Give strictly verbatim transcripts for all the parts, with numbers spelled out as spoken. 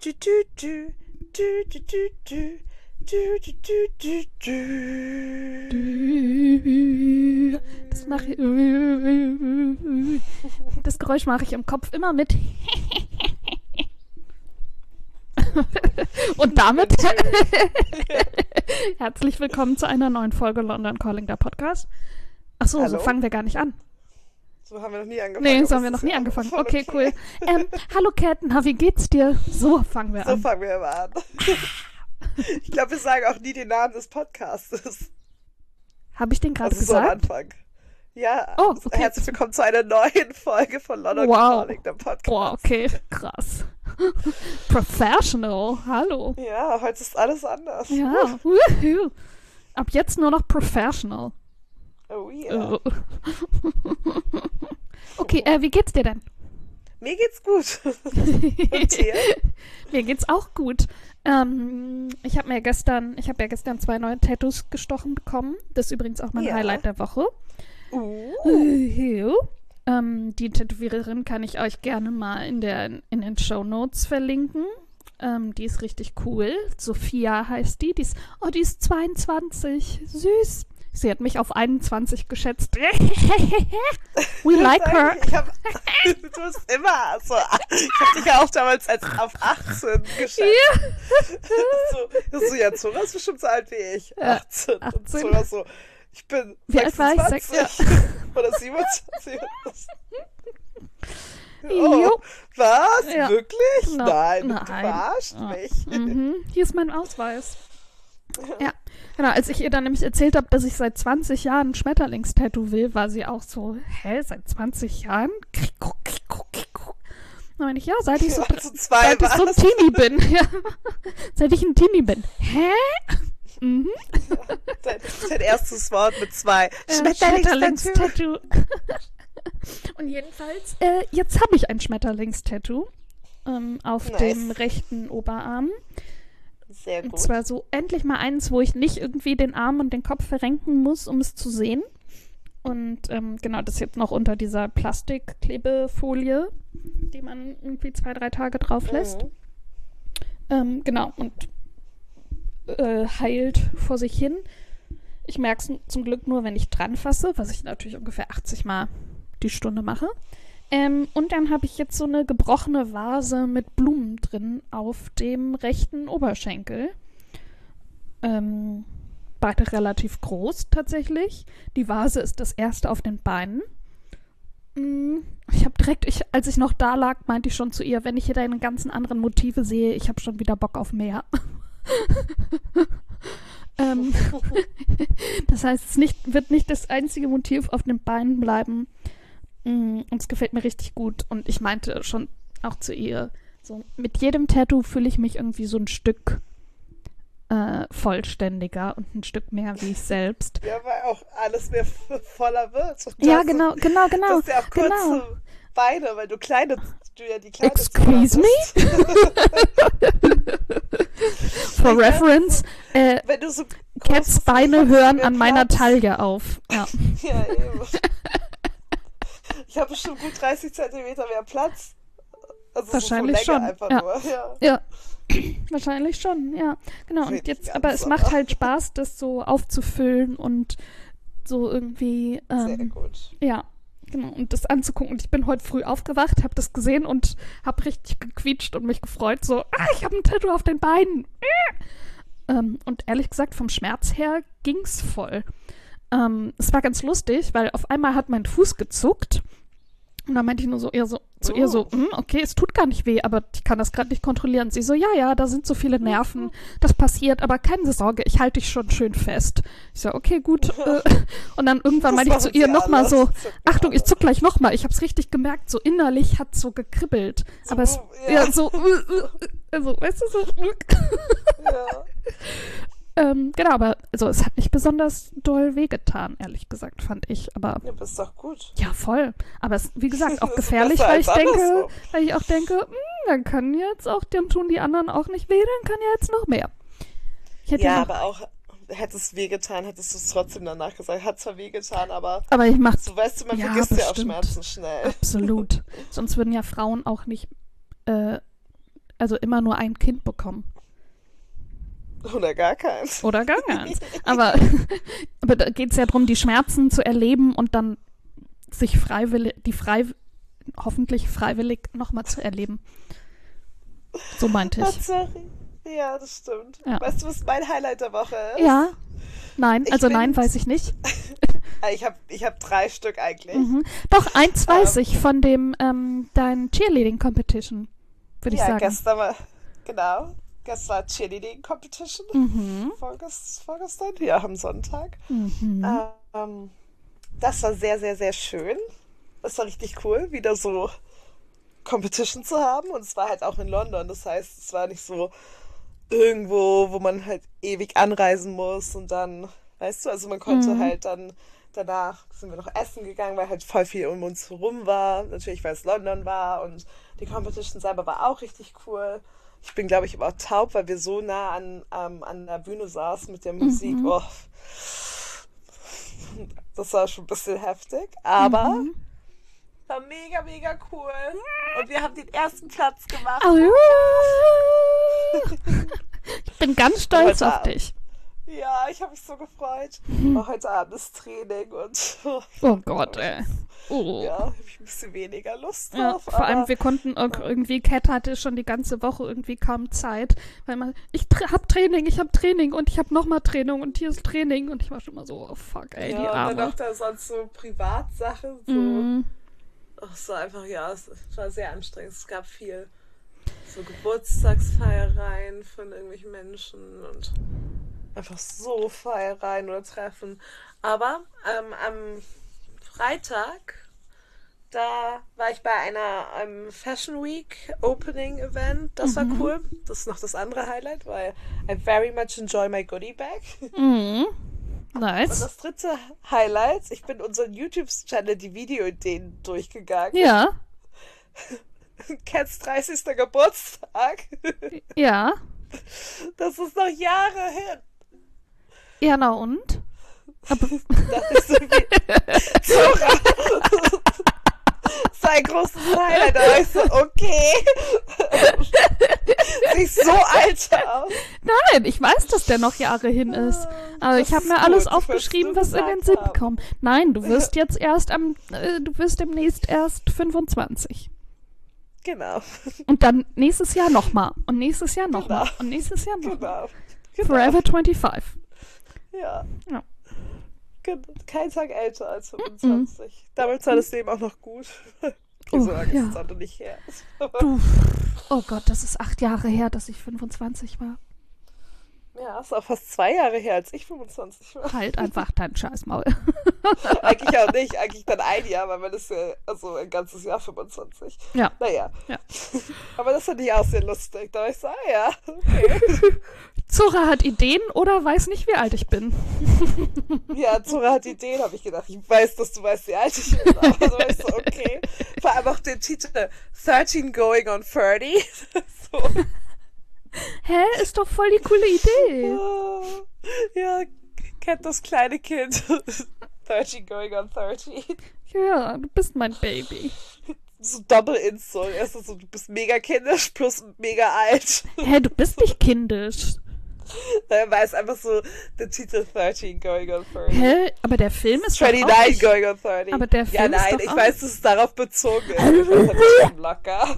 du, du, du, du, du, du, du, du, du, du, du, du. Das mache ich. Das Geräusch mache ich im Kopf immer mit. Und damit herzlich willkommen zu einer neuen Folge London Calling, der Podcast. Achso, so Hallo? fangen wir gar nicht an. So haben wir noch nie angefangen. Nee, so aber haben wir es noch ist nie ja angefangen. voll Okay, cool. Ähm, hallo Cat, na, wie geht's dir? So fangen wir So an. fangen wir immer an. Ich glaube, wir sagen auch nie den Namen des Podcasts. Habe ich den gerade Also so am gesagt? Anfang. Ja, Oh, okay. Herzlich willkommen zu einer neuen Folge von London Wow. Calling, der Podcast. Boah, okay, krass. Professional, hallo. Ja, heute ist alles anders. Ja, wuhu. Ab jetzt nur noch professional. Oh yeah. Oh. Okay, äh, wie geht's dir denn? Mir geht's gut. Und dir? Mir geht's auch gut. Ähm, ich habe mir gestern, ich habe ja gestern zwei neue Tattoos gestochen bekommen. Das ist übrigens auch mein Ja. Highlight der Woche. Uh. Ähm, die Tätowiererin kann ich euch gerne mal in, der, in den Shownotes verlinken. Ähm, die ist richtig cool. Sophia heißt die. Die ist, oh, die ist zweiundzwanzig. Süß. Sie hat mich auf einundzwanzig geschätzt. We like her. Ich hab, du bist immer so. Ich hab dich ja auch damals als auf achtzehn geschätzt. Ja. So, so, ja, Zora ist bestimmt so alt wie ich. Ja, achtzehn. Und achtzehn. Zora so, ich bin Wie alt war ich? sechsundzwanzig. Sech- Oder siebenundzwanzig. Jo. Oh, was? Ja. Wirklich? No. Nein, du Nein. verarscht Ah. mich. Mhm. Hier ist mein Ausweis. Ja, genau. Als ich ihr dann nämlich erzählt habe, dass ich seit zwanzig Jahren ein Schmetterlingstattoo will, war sie auch so, hä, seit zwanzig Jahren? Kriko, kriko, kriko. Dann meine ich, ja, seit ich so, Also zwei seit ich so ein war's. Teenie bin. Ja. Seit ich ein Teenie bin. Hä? Mhm. Dein, dein erstes Wort mit zwei. Äh, Schmetterlingstattoo. Schmetterlingstattoo. Und jedenfalls, äh, jetzt habe ich ein Schmetterlingstattoo ähm, auf Nice. dem rechten Oberarm. Sehr Und gut. zwar so endlich mal eins, wo ich nicht irgendwie den Arm und den Kopf verrenken muss, um es zu sehen. Und ähm, genau, das jetzt noch unter dieser Plastikklebefolie, die man irgendwie zwei, drei Tage drauf lässt. Mhm. Ähm, genau, und äh, heilt vor sich hin. Ich merke es zum Glück nur, wenn ich dran fasse, was ich natürlich ungefähr achtzig Mal die Stunde mache. Ähm, und dann habe ich jetzt so eine gebrochene Vase mit Blumen drin auf dem rechten Oberschenkel. Ähm, beide relativ groß tatsächlich. Die Vase ist das erste auf den Beinen. Mm, Ich habe direkt, ich, als ich noch da lag, meinte ich schon zu ihr, wenn ich hier deine ganzen anderen Motive sehe, ich habe schon wieder Bock auf mehr. ähm, das heißt, es nicht, wird nicht das einzige Motiv auf den Beinen bleiben. Mm, Und es gefällt mir richtig gut. Und ich meinte schon auch zu ihr, so mit jedem Tattoo fühle ich mich irgendwie so ein Stück äh, vollständiger und ein Stück mehr wie ich selbst. Ja, weil auch alles mehr f- voller wird. Und du Ja, hast so- genau, genau, Du genau. hast ja auch kurze genau. Beine, weil du kleine, du ja die kleine Excuse Zora me? bist. For Ich reference, äh, Wenn du so Cats groß- Beine hören an meiner Platz. Taille auf. Ja. Ja, eben. Ich habe bestimmt gut dreißig Zentimeter mehr Platz. Also Wahrscheinlich so von Länge schon, einfach ja. nur. Ja. Ja, wahrscheinlich schon, ja. Genau, und Richtig jetzt, aber es langsam. macht halt Spaß, das so aufzufüllen und so irgendwie, Sehr ähm, gut. ja, genau, und das anzugucken. Und ich bin heute früh aufgewacht, habe das gesehen und habe richtig gequietscht und mich gefreut, so, ah, ich habe ein Tattoo auf den Beinen. Äh. Ähm, und ehrlich gesagt, vom Schmerz her ging's voll. Ähm, es war ganz lustig, weil auf einmal hat mein Fuß gezuckt. Und dann meinte ich nur so, eher so zu ihr so, Oh. "Hm, okay, es tut gar nicht weh, aber ich kann das gerade nicht kontrollieren." Sie so, ja, ja, da sind so viele Nerven, das passiert, aber keine Sorge, ich halte dich schon schön fest. Ich so, okay, gut. Äh. Und dann irgendwann Das meinte ich zu machen ihr sie nochmal alle. so, Das zucken Achtung, ich alle. zuck gleich nochmal. Ich hab's richtig gemerkt, so innerlich hat so gekribbelt. So, aber es, ja. ja, so, äh, äh, also, weißt du, so, Ja. ähm, genau, aber also es hat nicht besonders doll wehgetan, ehrlich gesagt, fand ich, aber Ja, bist doch gut. ja, voll. Aber es, wie gesagt, auch Das ist gefährlich, besser weil als ich denke, andersrum. weil ich auch denke, hm, dann können jetzt auch, dann tun die anderen auch nicht weh, dann kann ja jetzt noch mehr. Ich hätte Ja, noch, aber auch, hätte es wehgetan, hättest du es trotzdem danach gesagt. Hat zwar wehgetan, aber aber ich mach so weißt du, man Ja, vergisst ja auch bestimmt. Schmerzen schnell. absolut. Sonst würden ja Frauen auch nicht äh, also immer nur ein Kind bekommen. Oder gar keins. Oder gar keins. Aber, aber da geht es ja darum, die Schmerzen zu erleben und dann sich freiwillig, die frei, hoffentlich freiwillig nochmal zu erleben. So meinte ich. Tatsächlich. Ja, das stimmt. Ja. Weißt du, was mein Highlight der Woche ist? Ja. Nein, Ich also bin- nein, weiß ich nicht. Ich habe ich hab drei Stück eigentlich. Mhm. Doch, eins weiß Ähm. ich von dem, ähm, dein Cheerleading Competition, würde ich Ja, sagen. gestern war, genau, gestern war Cheerleading Competition. Mhm. Vorgest, vorgestern, ja, am Sonntag. Mhm. Ähm, das war sehr, sehr, sehr schön. Das war richtig cool, wieder so Competition zu haben. Und es war halt auch in London. Das heißt, es war nicht so irgendwo, wo man halt ewig anreisen muss und dann, weißt du, also man konnte Mhm. halt dann, danach sind wir noch essen gegangen, weil halt voll viel um uns herum war. Natürlich, weil es London war und die Competition selber war auch richtig cool. Ich bin, glaube ich, aber auch taub, weil wir so nah an, ähm, an der Bühne saßen mit der Musik. Mhm. Oh. Das war schon ein bisschen heftig, aber Mhm. war mega, mega cool. Und wir haben den ersten Platz gemacht. Au. Ich bin ganz stolz Heute auf Abend. dich. Ja, ich habe mich so gefreut. Auch heute Abend ist Training und Oh Gott, ey. Oh. ja, habe ich ein bisschen weniger Lust Ja, drauf. vor allem, aber wir konnten auch irgendwie, Cat hatte schon die ganze Woche irgendwie kaum Zeit, weil man, ich tra- hab Training, ich hab Training und ich hab nochmal Training und hier ist Training und ich war schon mal so, oh fuck, ey, ja, die und dann Arme. auch da sonst so Privatsachen. So. Mhm. Ach, es war einfach, ja, es war sehr anstrengend. Es gab viel so Geburtstagsfeiereien von irgendwelchen Menschen und einfach so Feiereien oder Treffen. Aber ähm, am Freitag, da war ich bei einer ähm, Fashion Week Opening Event. Das war cool. Das ist noch das andere Highlight, weil I very much enjoy my goodie bag. Mhm. Und Nice. das dritte Highlight, ich bin unseren YouTube-Channel die Videoideen durchgegangen. Ja, Cats dreißigster Geburtstag. ja. Das ist noch Jahre hin. Ja, na und? Aber, Das ist so wie Zora. Sein großes Highlight. Da war ich so, okay. Sieht so alt aus. nein, ich weiß, dass der noch Jahre hin ist. Aber Das ich habe ist mir gut, alles das aufgeschrieben, was wolltest du in den gesagt Sinn haben. kommt. Nein, du wirst jetzt erst am, äh, du wirst demnächst erst fünfundzwanzig. Genau. Und dann nächstes Jahr nochmal. Und nächstes Jahr nochmal. Genau. Und nächstes Jahr nochmal. Genau. Genau. Forever fünfundzwanzig. Ja. Ja. Gen- Kein Tag älter als fünfundzwanzig. Damit war das Leben auch noch gut. Oh, So lange ja. ist es auch noch nicht her. Du. Oh Gott, das ist acht Jahre her, dass ich fünfundzwanzig war. Ja, ist auch fast zwei Jahre her, als ich fünfundzwanzig war. Halt einfach dein Scheißmaul. Eigentlich auch nicht, eigentlich dann ein Jahr, weil man ist ja, also ein ganzes Jahr fünfundzwanzig. Ja. Naja. Ja. Aber das fand ich auch sehr lustig. Da war ich so, ah ja, okay. Zora hat Ideen oder weiß nicht, wie alt ich bin. Ja, Zora hat Ideen, habe ich gedacht. Ich weiß, dass du weißt, wie alt ich bin. Aber so war ich so, okay. Vor allem auch den Titel thirteen going on thirty. So. Hä? Ist doch voll die coole Idee. Oh, ja, kennt das kleine Kind. thirteen going on thirty. Ja, du bist mein Baby. So Double Insult. Erstens so, du bist mega kindisch plus mega alt. Hä, du bist nicht kindisch. Dann war es einfach so der Titel thirteen going on thirty. Hä? Aber der Film ist doch auch twenty-nine nicht... going on thirty. Aber der Ja, Film ist nein, doch ich auch weiß, dass es darauf bezogen ist. Ich fand das ein bisschen locker.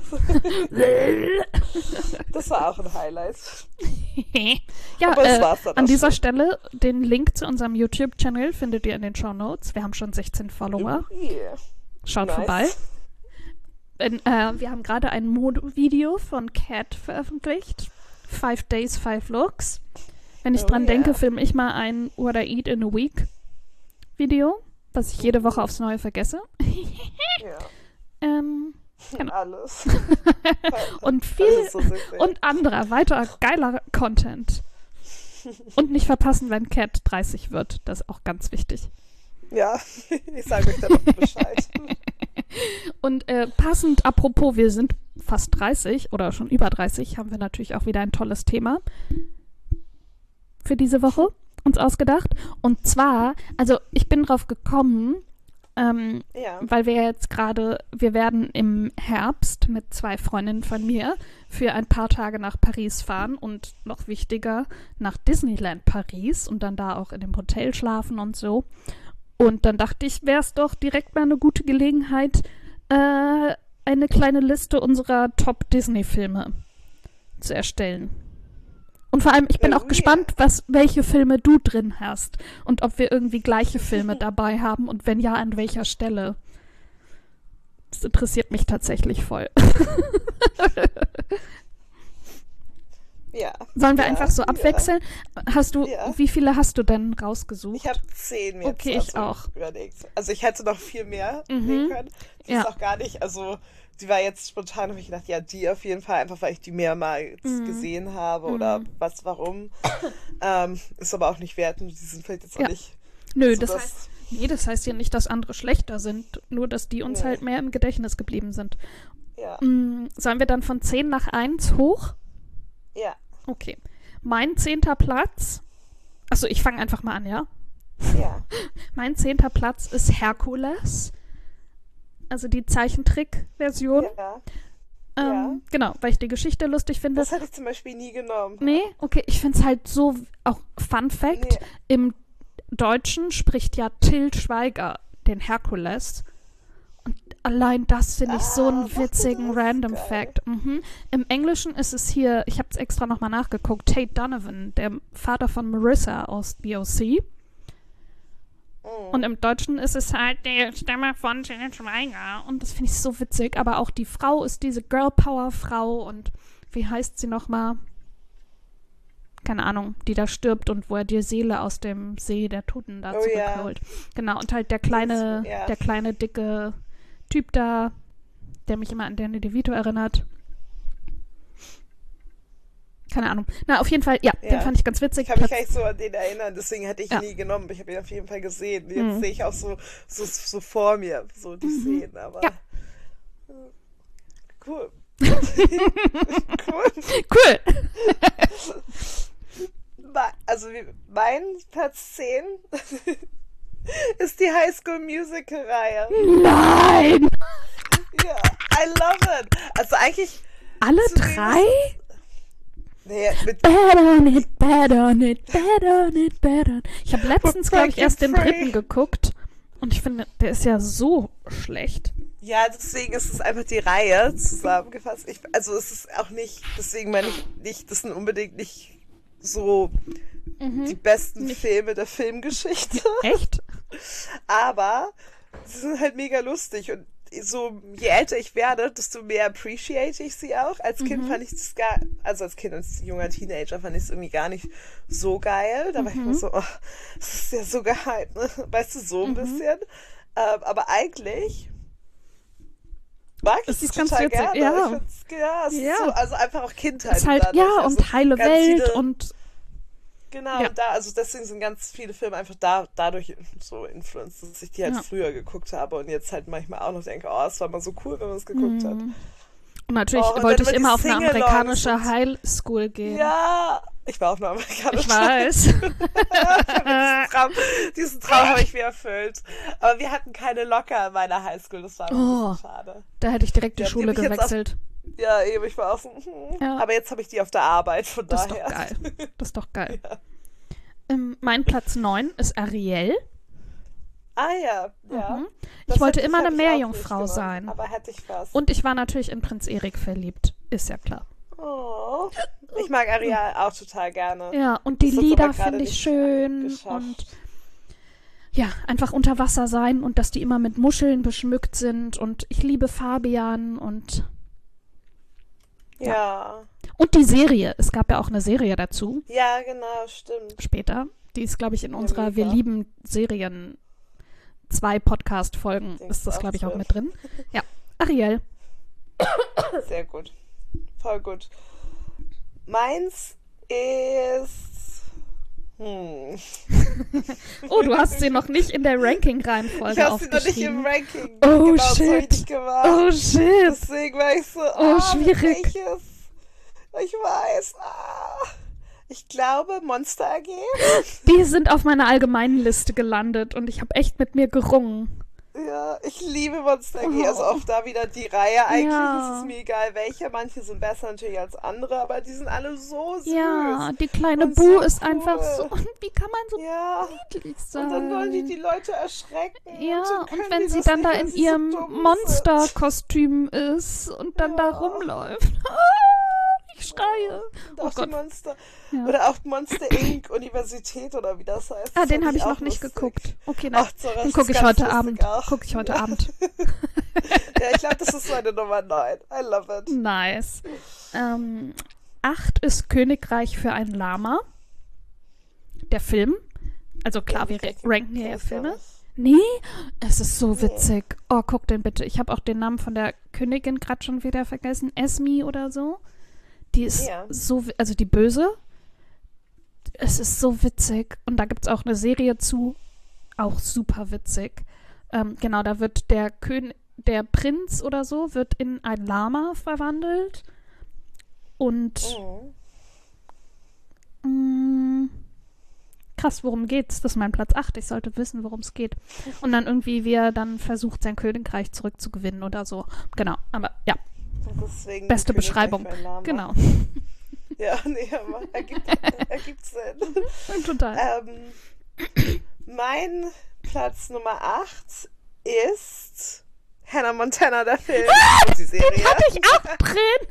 Das war auch ein Highlight. ja, Aber das äh, war's dann an auch dieser schon. Stelle, den Link zu unserem YouTube-Channel findet ihr in den Shownotes. Wir haben schon sechzehn Follower. Yeah. Schaut Nice. vorbei. In, äh, wir haben gerade ein Mode-Video von Cat veröffentlicht. Five Days, Five Looks. Wenn ich Oh, dran yeah. denke, filme ich mal ein What I Eat in a Week Video, was ich jede Woche aufs Neue vergesse. Ja. ähm, Genau. Alles. und viel Das ist so süß, ey. und anderer, weiter geiler Content. Und nicht verpassen, wenn Cat dreißig wird. Das ist auch ganz wichtig. Ja, ich sage euch dann noch Bescheid. Und äh, passend, apropos, wir sind fast dreißig oder schon über dreißig, haben wir natürlich auch wieder ein tolles Thema für diese Woche uns ausgedacht. Und zwar, also ich bin drauf gekommen, Ähm, Ja. weil wir jetzt gerade, wir werden im Herbst mit zwei Freundinnen von mir für ein paar Tage nach Paris fahren und noch wichtiger nach Disneyland Paris und dann da auch in dem Hotel schlafen und so. Und dann dachte ich, wäre es doch direkt mal eine gute Gelegenheit, äh, eine kleine Liste unserer Top-Disney-Filme zu erstellen. Und vor allem, ich bin Oh, auch gespannt, was, welche Filme du drin hast und ob wir irgendwie gleiche Filme dabei haben und wenn ja, an welcher Stelle. Das interessiert mich tatsächlich voll. Ja. Sollen wir ja, einfach so ja. abwechseln? Hast du, Ja. wie viele hast du denn rausgesucht? Ich habe zehn jetzt Okay, ich also auch. überlegt. Also ich hätte noch viel mehr Mhm. nehmen können. Die Ja. ist auch gar nicht, also die war jetzt spontan, habe ich gedacht, ja, die auf jeden Fall, einfach weil ich die mehrmals Mhm. gesehen habe oder Mhm. was, warum. ähm, ist aber auch nicht wert und die sind vielleicht jetzt Ja. auch nicht Nö, so das das- heißt, nee, das heißt ja nicht, dass andere schlechter sind, nur dass die uns Nee. halt mehr im Gedächtnis geblieben sind. Ja, Mm, sollen wir dann von zehn nach eins hoch? ja, Okay. Mein zehnter Platz, achso, ich fange einfach mal an, ja? ja. Mein zehnter Platz ist Herkules, also die Zeichentrick-Version. ja. Ähm, ja. Genau, weil ich die Geschichte lustig finde. Das hätte ich zum Beispiel nie genommen. Nee, okay, ich finde es halt so, auch Fun Fact, Nee. im Deutschen spricht ja Til Schweiger den Herkules. Und allein das finde ich so Ah, einen macht er witzigen das? Random Geil. Fact. Mhm. Im Englischen ist es hier, ich habe es extra nochmal nachgeguckt, Tate Donovan, der Vater von Marissa aus B O C. Mhm. Und im Deutschen ist es halt die Stimme von Til Schweiger. Und das finde ich so witzig. Aber auch die Frau ist diese Girl Power Frau. Und wie heißt sie nochmal? Keine Ahnung, die da stirbt und wo er die Seele aus dem See der Toten da Oh ja. zurückholt. Genau, und halt der kleine, Das- ja. der kleine, dicke Typ da, der mich immer an Danny DeVito erinnert. Keine Ahnung. Na, auf jeden Fall, ja, Ja. den fand ich ganz witzig. Ich kann mich Platz- gar nicht so an den erinnern, deswegen hätte ich ihn Ja. nie genommen. Ich habe ihn auf jeden Fall gesehen. Jetzt Mhm. sehe ich auch so, so, so vor mir, so die Szenen, aber. Ja. Cool. Cool. Cool. Ma- Also wie- mein Platz zehn ist die High School Musical Reihe. Nein! Ja, I love it. Also eigentlich, Alle Zumindest- drei? nee, mit Bad on it, bad on it, bad on it, bad on it. Ich habe letztens, glaube ich, Frankie erst den Frey. dritten geguckt. Und ich finde, der ist ja so schlecht. ja, deswegen ist es einfach die Reihe zusammengefasst. Ich, also es ist auch nicht, deswegen meine ich nicht, das sind unbedingt nicht so die besten Filme der Filmgeschichte. Echt? Aber sie sind halt mega lustig und so, je älter ich werde, desto mehr appreciate ich sie auch. Als Kind fand ich das gar, also als Kind, als junger Teenager fand ich es irgendwie gar nicht so geil. Da war ich immer so, oh, das ist ja so geil, ne? Weißt du, so ein bisschen. Ähm, aber eigentlich mag ich Es es ist ganz total witzig, gerne. ja. Ich find's, ja, es Ja. ist so, also einfach auch Kindheit. Ist halt, dadurch. ja, Also und heile ganz Welt viele, und Genau, Ja. und da, also deswegen sind ganz viele Filme einfach da, dadurch so influenced, dass ich die halt Ja. früher geguckt habe und jetzt halt manchmal auch noch denke, oh, es war mal so cool, wenn man es geguckt hat. und natürlich Oh, und wollte dann ich immer immer die auf eine Sing-alongs amerikanische und- Highschool gehen. Ja, ich war auf einer amerikanischen. Ich weiß. diesen Traum, diesen Traum habe ich mir erfüllt. Aber wir hatten keine Locker in meiner Highschool, das war ein Oh. bisschen schade. Da hätte ich direkt die Ja, die Schule hab ich jetzt gewechselt. Ja, eben, ich war auch so, hm. Ja. Aber jetzt habe ich die auf der Arbeit, von Das ist daher. doch geil. Das ist doch geil. Ähm, mein Platz neun ist Ariel. Ah ja, ja. Mhm. Das Ich wollte hätte immer hätte eine ich auch nicht Meerjungfrau genommen, sein. Aber hätte ich fast. Und ich war natürlich in Prinz Erik verliebt. Ist ja klar. Oh, ich mag Ariel auch total gerne. Ja, und die Das hat's Lieder aber gerade finde ich nicht schön. geschafft. Und ja, einfach unter Wasser sein und dass die immer mit Muscheln beschmückt sind. Und ich liebe Fabian und Ja. Und die Serie. Es gab ja auch eine Serie dazu, Ja, genau, stimmt. später. Die ist, glaube ich, in Ja, unserer mega. Wir lieben Serien zwei Podcast-Folgen Denkst ist das, du glaube ich, auch auch so? mit drin. Ja, Ariel. Sehr gut. Voll gut. Meins ist. Hm. Oh, du hast sie noch nicht in der Ranking-Reihenfolge Ich habe sie noch nicht im aufgeschrieben. Ranking. Oh, genau, das habe ich shit. nicht gemacht. Oh, shit. Deswegen war ich so. Oh, ah, schwierig. Welches? Ich weiß. Ah. Ich glaube, Monster A G. Die sind auf meiner allgemeinen Liste gelandet und ich habe echt mit mir gerungen. Ja, ich liebe Monster Inc. Also auch da wieder die Reihe eigentlich. Ja. Es ist mir egal welche. Manche sind besser natürlich als andere, aber die sind alle so süß. Ja, die kleine Und Bu so ist einfach so. cool. Wie kann man so Ja. niedlich Und dann wollen die sein? die Leute erschrecken. Ja, und dann und können wenn die sie das dann nicht, da weil in sie ihrem so dumm sind. Monsterkostüm ist und dann da Ja. rumläuft. Ich schreie. Und Oh auch die Gott. Monster. Ja. Oder auch Monster Inc. Universität oder wie das heißt. Ah, Das den fand habe ich auch noch nicht lustig. geguckt. Okay, nein. Ach, Zora, Den das gucke ist ich ganz heute lustig Abend. auch. Gucke ich heute Ja. Abend. Ja, ich glaube, das ist meine Nummer neun. I love it. Nice. Ähm, acht ist Königreich für ein Lama. Der Film. Also klar, wir Kenn ich- ranken hier kenn ja ich gar Filme. nicht. Nee, es ist so Nee. witzig. Oh, guck den bitte. Ich habe auch den Namen von der Königin gerade schon wieder vergessen. Esmi oder so. Die ist Ja. so, wi- also die Böse. Es ist so witzig. Und da gibt es auch eine Serie zu. Auch super witzig. Ähm, genau, da wird der Kön der Prinz oder so wird in ein Lama verwandelt. Und Mhm. mh, krass, worum geht's? Das ist mein Platz acht. Ich sollte wissen, worum es geht. Und dann irgendwie, wie er dann versucht, sein Königreich zurückzugewinnen oder so. Genau, aber ja, Und deswegen beste Königreich Beschreibung. für ein Lama. Genau. Ja, nee, aber ergibt, ergibt Sinn. Total. Ähm, mein Platz Nummer acht ist Hannah Montana, der Film. Und die Serie. Den hatte ich auch drin.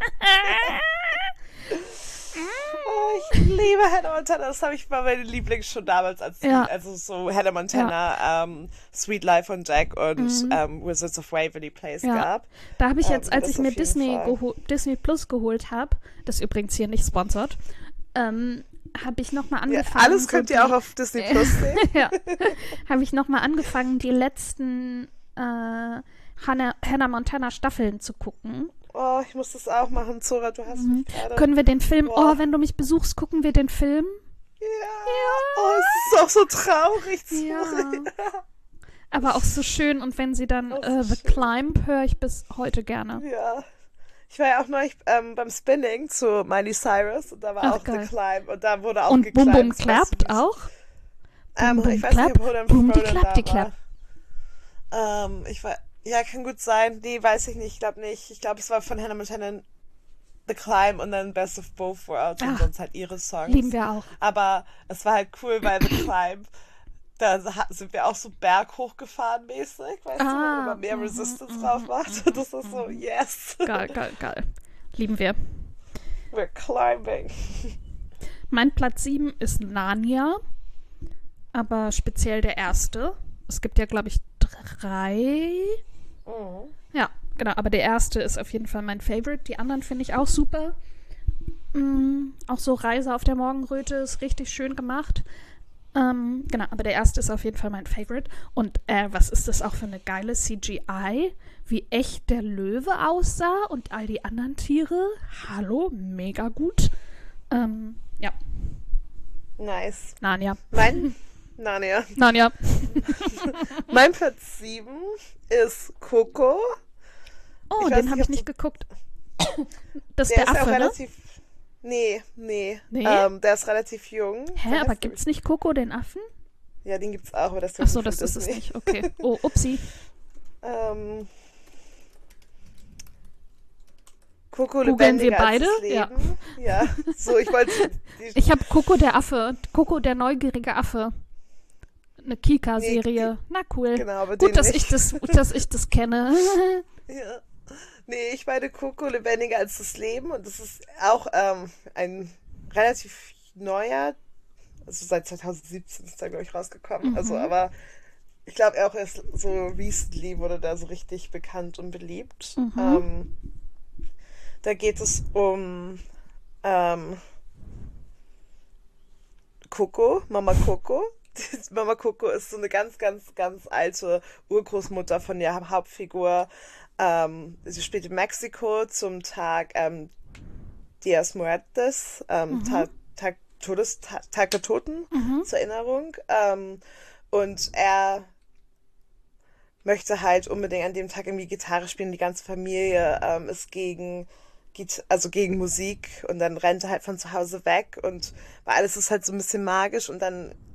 Oh, ich liebe Hannah Montana. Das habe ich bei meinen Lieblings schon damals als Ja. also so Hannah Montana, ähm, Sweet Life von Jack und Mhm. ähm, Wizards of Waverly Place Ja. gab. Da habe ich jetzt, Ähm, als das ich auf mir jeden Disney, Fall. geho- Disney Plus geholt habe, das übrigens hier nicht sponsert, ähm, habe ich nochmal Ja, angefangen. alles könnt so ihr die, auch auf Disney Plus sehen. ja, habe ich nochmal angefangen, die letzten äh, Hannah, Hannah Montana Staffeln zu gucken. Oh, ich muss das auch machen, Zora, du hast Mhm. mich gerade. Können wir den Film, Boah. oh, wenn du mich besuchst, gucken wir den Film? Ja. Oh, es ist auch so traurig, Zora. Ja. Aber auch so schön. Und wenn sie dann Auch so äh, The schön. Climb höre ich bis heute gerne. Ja. Ich war ja auch neulich ähm, beim Spinning zu Miley Cyrus und da war Ach, auch geil. The Climb und da wurde auch Und Bum geclimbed. Bum Das war klappt süß. auch. Ähm, Bum, bum, ich weiß klapp. nicht, ob Rodan Bum, die Rodan klapp, da die klapp. war. Ähm, ich war, ja, kann gut sein. Nee, weiß ich nicht. Ich glaube nicht. Ich glaube, es war von Hannah Montana The Climb und dann Best of Both Worlds und Ach, sonst halt ihre Songs. Lieben wir auch. Aber es war halt cool, weil The Climb, da ha- sind wir auch so berghoch gefahren mäßig, weißt du, Ah, wo man mehr mhm, Resistance mhm, drauf macht. Und das ist so, yes, Geil, geil, geil. Lieben wir. we're climbing. Mein Platz sieben ist Narnia. Aber speziell der erste. Es gibt ja, glaube ich, drei. Mhm. Ja, genau. Aber der erste ist auf jeden Fall mein Favorite. Die anderen finde ich auch super. Mm, auch so Reise auf der Morgenröte ist richtig schön gemacht. Ähm, genau, aber der erste ist auf jeden Fall mein Favorite. Und äh, was ist das auch für eine geile C G I? Wie echt der Löwe aussah und all die anderen Tiere. Hallo, mega gut. Ähm, ja, Nice. Narnia. Mein, Narnia. Narnia. Mein Platz sieben ist Coco. Oh, Ich weiß den habe nicht, ich ob nicht geguckt. Das ist Der der, ist ja auch Affe, ne? relativ, nee, nee, Nee? Ähm, der ist relativ jung. Hä, Der aber heißt, gibt's nicht Coco, den Affen? Ja, den gibt's auch, aber das Ach so, von das ist es Disney. nicht. Okay. Oh, upsi. Ähm, Coco Googeln wir lebendiger als beide? das Ja. Leben. Ja. So, ich wollte die, Ich habe Coco der Affe. Coco der neugierige Affe. Eine Kika-Serie. Na cool. genau, aber den Gut, dass nicht. ich das, dass ich das kenne. Ja. Nee, ich meine Coco lebendiger als das Leben und das ist auch ähm, ein relativ neuer, also seit zwanzig siebzehn ist der, glaube ich, rausgekommen. Mhm. Also, aber ich glaube auch erst so recently wurde der so richtig bekannt und beliebt. Mhm. Ähm, da geht es um ähm, Coco, Mama Coco. Mama Coco ist so eine ganz, ganz, ganz alte Urgroßmutter von der Hauptfigur. Ähm, sie spielt in Mexiko zum Tag ähm, Dias Muertes, ähm, Mhm. Tag, Tag, Todes, Tag, Tag der Toten Mhm. zur Erinnerung. Ähm, und er möchte halt unbedingt an dem Tag irgendwie Gitarre spielen. Die ganze Familie ähm, ist gegen, Git- also gegen Musik und dann rennt er halt von zu Hause weg und weil alles ist halt so ein bisschen magisch und dann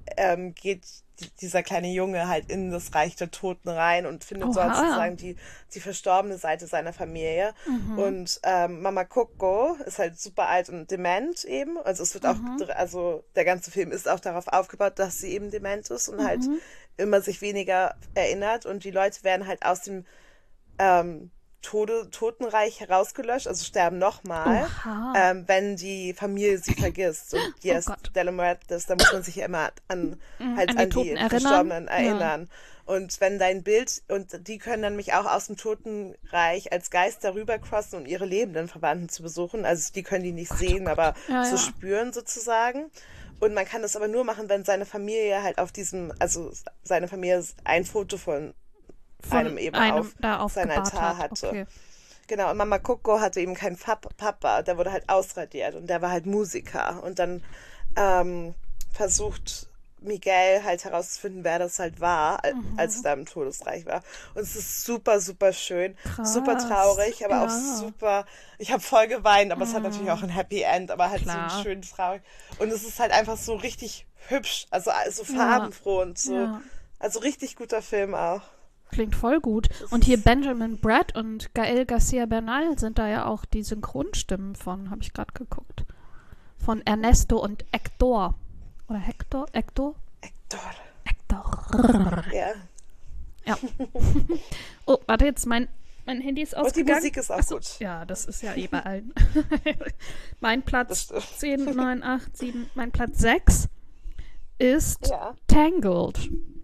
ähm, geht die, dieser kleine Junge halt in das Reich der Toten rein und findet Oha. dort sozusagen die, die verstorbene Seite seiner Familie. Mhm. Und ähm, Mama Coco ist halt super alt und dement eben. Also es wird auch, Mhm. also der ganze Film ist auch darauf aufgebaut, dass sie eben dement ist und halt Mhm. immer sich weniger erinnert. Und die Leute werden halt aus dem ähm, Tode, Totenreich herausgelöscht, also sterben nochmal, Oha. ähm, wenn die Familie sie vergisst. Und Dias Oh Gott. de la Muertes, da muss man sich ja immer an, Mhm, halt an die an die Toten erinnern. Verstorbenen Ja. erinnern. Und wenn dein Bild, und die können dann nämlich auch aus dem Totenreich als Geist darüber crossen, um ihre lebenden Verwandten zu besuchen. Also die können die nicht sehen, aber Ja, so ja. spüren sozusagen. Und man kann das aber nur machen, wenn seine Familie halt auf diesem, also seine Familie ein Foto von Von einem eben einem auf da sein aufgebahrt Altar hat. hatte. Okay. Genau, und Mama Coco hatte eben keinen Pap- Papa, der wurde halt ausradiert und der war halt Musiker. Und dann ähm, versucht Miguel halt herauszufinden, wer das halt war, al- Mhm. als er da im Todesreich war. Und es ist super, super schön, Krass. super traurig, aber Ja. auch super, ich habe voll geweint, aber es hat Mhm. natürlich auch ein Happy End, aber halt Klar. so ein schön traurig. Und es ist halt einfach so richtig hübsch, also so farbenfroh und so, Ja. also richtig guter Film auch. Klingt voll gut. Das Und hier ist- Benjamin Bratt und Gael García Bernal sind da ja auch die Synchronstimmen von, habe ich gerade geguckt. Von Ernesto und Hector. Oder Hector? Hector? Hector. Hector. Ja. Ja. Oh, warte, jetzt mein, mein Handy ist Und die ausgegangen. Musik ist auch Ach so, gut. Ja, das ist ja eh bei allen. Mein Das Platz stimmt. zehn, neun, acht, sieben, mein Platz sechs ist Ja. Tangled.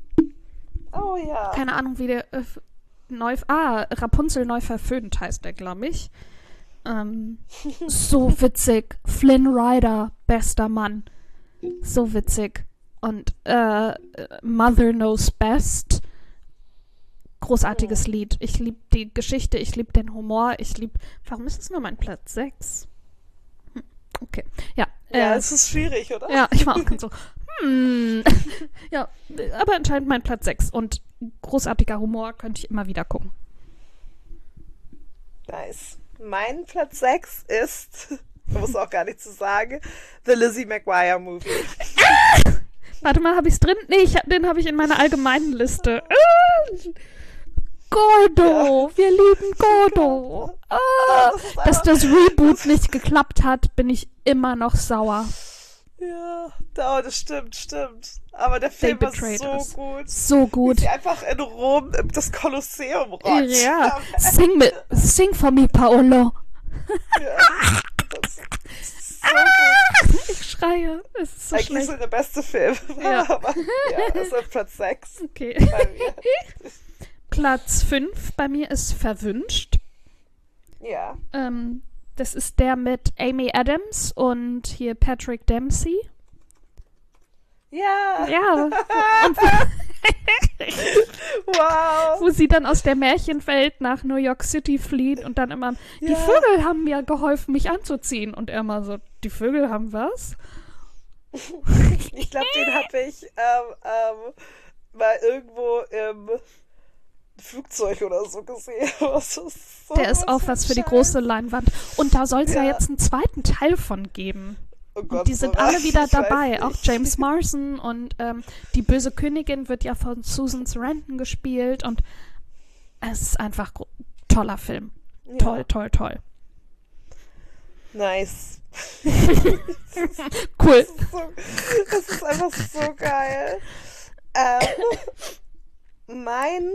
Oh ja. Keine Ahnung, wie der äh, neu. Ah, Rapunzel neu verföhnt heißt der, glaube ich. Ähm, so witzig. Flynn Rider, bester Mann. So witzig. Und äh, Mother Knows Best. Großartiges Lied. Ich liebe die Geschichte, ich liebe den Humor, ich liebe. Warum ist es nur mein Platz sechs? Hm, okay. Ja. Ja, äh, es ist schwierig, oder? ja, ich war auch ganz so, hm. Ja, aber anscheinend mein Platz sechs. Und großartiger Humor könnte ich immer wieder gucken. Nice. Mein Platz sechs ist, man muss auch gar nicht zu sagen, The Lizzie McGuire Movie. Warte mal, habe ich es drin? Nee, ich, hab- den habe ich in meiner allgemeinen Liste. Ah, Gordo, wir lieben Gordo. Ah, Das ist dass einfach- das Reboot nicht geklappt hat, bin ich immer noch sauer. Ja, oh, das stimmt, stimmt. Aber der Film war betrayed so us. gut. So Wie gut. sie einfach in Rom das Kolosseum rockt. Ja, sing, mit, sing for me, Paolo. Ja. Das ist so gut. Ich schreie. Es ist so Eigentlich schlecht. so der beste Film. Ja. Aber ja, das ist Platz sechs. Okay. bei mir. Platz fünf bei mir ist Verwünscht. Ja. Ähm, das ist der mit Amy Adams und hier Patrick Dempsey. Ja. Ja. Und Wow. wo sie dann aus der Märchenwelt nach New York City flieht und dann immer, die Ja. Vögel haben mir geholfen, mich anzuziehen. Und er immer so, die Vögel haben was? Ich glaube, den habe ich ähm, ähm, mal irgendwo im Flugzeug oder so gesehen. Das ist so Der ist auch was für die große Scheiß. Leinwand. Und da soll es ja. Ja. jetzt einen zweiten Teil von geben. Oh Und Gott, die sind so alle was. wieder Ich weiß dabei. nicht. Auch James Marsden und ähm, die böse Königin wird ja von Susan Sarandon gespielt. Und es ist einfach gro- toller Film. Ja. Toll, toll, toll. Nice. Cool. So, das ist einfach so geil. Ähm, mein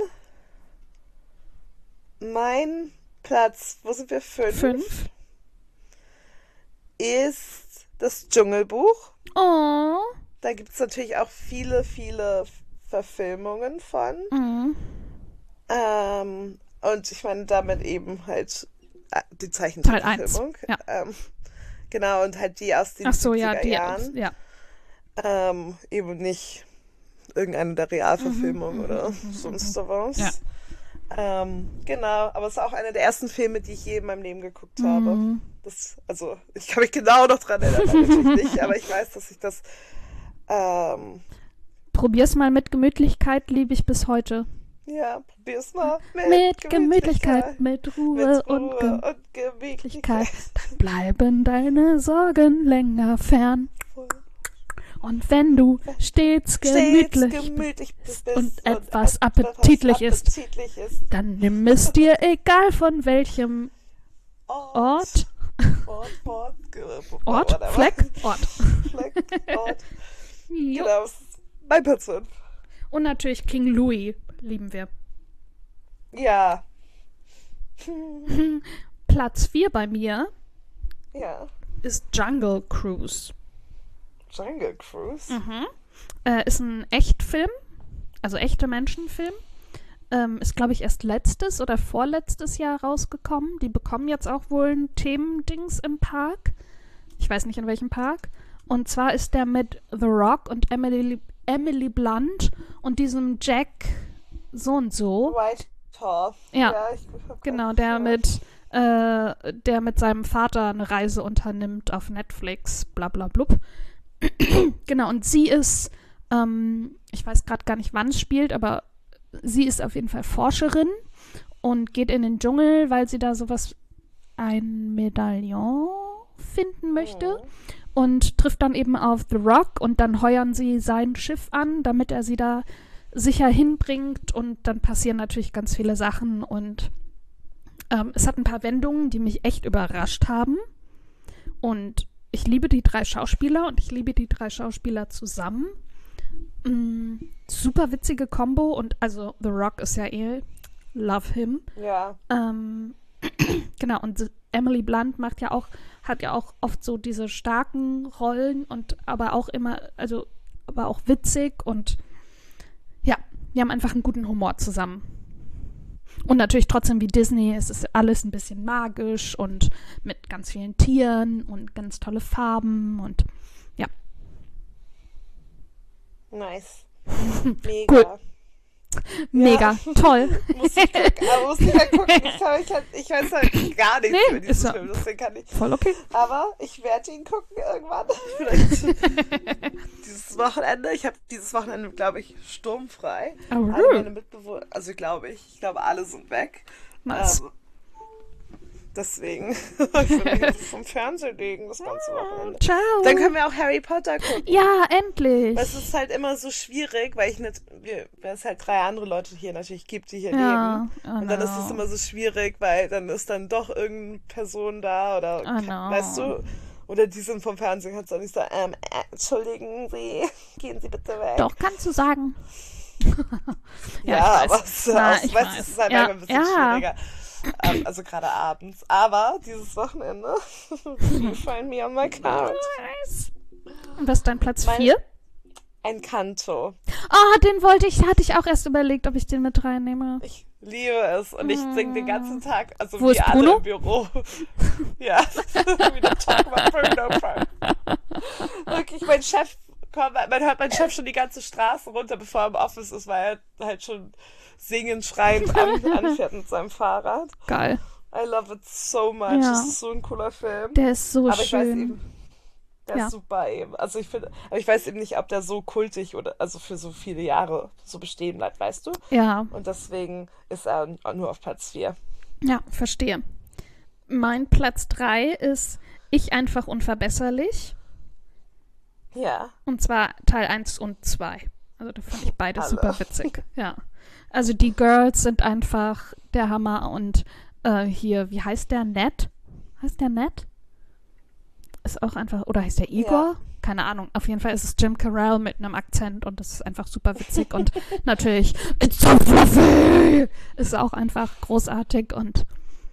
mein Platz, wo sind wir? Fünf. Fünf. Ist das Dschungelbuch. Oh. Da gibt es natürlich auch viele, viele Verfilmungen von. Mhm. Ähm, und ich meine damit eben halt äh, die Teil eins. Zeichentrickverfilmung. Ja. Ähm, genau, und halt die aus den Ach so, ja, siebziger die. Jahren. Ja. Ähm, eben nicht irgendeine der Realverfilmungen Mhm, oder mhm, mhm, sonst was. Ja. Ähm, genau, aber es ist auch einer der ersten Filme, die ich je in meinem Leben geguckt habe. Mhm. Das, also, ich kann mich genau noch dran erinnern, natürlich nicht, aber ich weiß, dass ich das ähm, Probier's mal mit Gemütlichkeit, liebe ich bis heute. ja, probier's mal mit, Mit Gemütlichkeit, mit Ruhe, mit Ruhe und Gemütlichkeit. und Gemütlichkeit. Dann bleiben deine Sorgen länger fern. Und wenn du stets gemütlich, stets gemütlich bist, bist und, und etwas et- appetitlich etwas ist, appetitlich ist, dann nimm es dir, egal von welchem Ort, Ort, Ort, ge- Ort, whatever. Fleck, Ort. Fleck, Ort. Jo. Genau, das ist mein Platz fünf. Und natürlich King Louis lieben wir. Ja. Platz vier bei mir Ja. ist Jungle Cruise. Jungle Cruise. Mhm. Äh, ist ein Echtfilm, also echter Menschenfilm. Ähm, ist, glaube ich, erst letztes oder vorletztes Jahr rausgekommen. Die bekommen jetzt auch wohl ein Themendings im Park. Ich weiß nicht, in welchem Park. Und zwar ist der mit The Rock und Emily, Emily Blunt und diesem Jack so und so. White Tall. Ja, ich hab genau, grad der gehört. mit, äh, der mit seinem Vater eine Reise unternimmt auf Netflix, bla bla blub. Genau, und sie ist, ähm, ich weiß gerade gar nicht, wann es spielt, aber sie ist auf jeden Fall Forscherin und geht in den Dschungel, weil sie da sowas, ein Medaillon finden möchte. Mhm. Und trifft dann eben auf The Rock und dann heuern sie sein Schiff an, damit er sie da sicher hinbringt und dann passieren natürlich ganz viele Sachen und ähm, es hat ein paar Wendungen, die mich echt überrascht haben und ich liebe die drei Schauspieler und ich liebe die drei Schauspieler zusammen. Mm, super witzige Kombo und also The Rock ist ja eh, love him. Ja. Ähm, genau, und Emily Blunt macht ja auch, hat ja auch oft so diese starken Rollen und aber auch immer, also aber auch witzig und ja, wir haben einfach einen guten Humor zusammen. Und natürlich trotzdem wie Disney, es ist alles ein bisschen magisch und mit ganz vielen Tieren und ganz tolle Farben und ja. Nice. Mega. Cool. Mega, toll. Muss ich gucken, aber muss ich halt gucken. Ich, hab, ich, halt, ich weiß halt gar nichts Nee, über diesen ist ja Film, deswegen kann ich. Voll okay. Aber ich werde ihn gucken irgendwann. Vielleicht dieses Wochenende. Ich habe dieses Wochenende, glaube ich, sturmfrei. Oh, Alle meine Mitbewohner, also glaube ich, ich glaube, alle sind weg. Nice. Ähm, deswegen, ich will mich vom Fernseher legen das ganze Wochenende. Ciao. Dann können wir auch Harry Potter gucken. Ja, endlich. Es ist halt immer so schwierig, weil ich nicht, wir, weil es halt drei andere Leute hier natürlich gibt, die hier Ja, leben. I Und dann ist know. es immer so schwierig, weil dann ist dann doch irgendeine Person da oder, I know. weißt du, oder die sind vom Fernsehen, kannst du auch nicht sagen, ähm, äh, entschuldigen Sie, gehen Sie bitte weg. Doch, kannst du sagen. Ja, ja, ich aber weiß. es, Na, aus, ich weißt, weiß. es ist halt Ja, manchmal ein bisschen ja. schwieriger. Ähm, also gerade abends. Aber dieses Wochenende, you find me on my couch. Nice. Und was ist dein Platz Mein- vier? Encanto. Ah, den wollte ich, hatte ich auch erst überlegt, ob ich den mit reinnehme. Ich liebe es und ich singe den ganzen Tag, also Wo wie ist alle Bruno? im Büro. Ja, wieder talk about Bruno. Wirklich, mein Chef, komm, man hört meinen Chef schon die ganze Straße runter, bevor er im Office ist, weil er halt schon singend, schreiend an, anfährt mit seinem Fahrrad. Geil. I love it so much. Ja. Das ist so ein cooler Film. Der ist so aber ich weiß schön. eben, der Ja. ist super eben. Also ich finde, aber ich weiß eben nicht, ob der so kultig oder also für so viele Jahre so bestehen bleibt, weißt du? Ja, Und deswegen ist er nur auf Platz vier. ja, verstehe. Mein Platz drei ist Ich einfach unverbesserlich. Ja. Und zwar Teil eins und zwei. Also da fand ich beides Alle. super witzig. Ja. Also die Girls sind einfach der Hammer und äh, hier, wie heißt der? Ned? Heißt der Ned? Ist auch einfach, oder heißt der Igor? Ja. Keine Ahnung. Auf jeden Fall ist es Jim Carell mit einem Akzent und das ist einfach super witzig und natürlich It's so fluffy! Ist auch einfach großartig und